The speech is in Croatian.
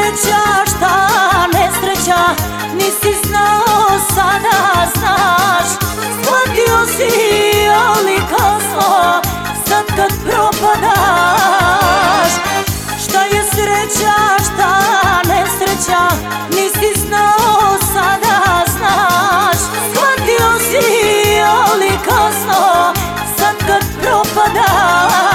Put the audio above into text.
sreća, šta nesreća, nisi znao, sada znaš. Shvatio si, ali kasno, sad kad propadaš. Šta je sreća, šta nesreća, nisi znao, sada znaš. Shvatio si, ali kasno, sad kad propadaš.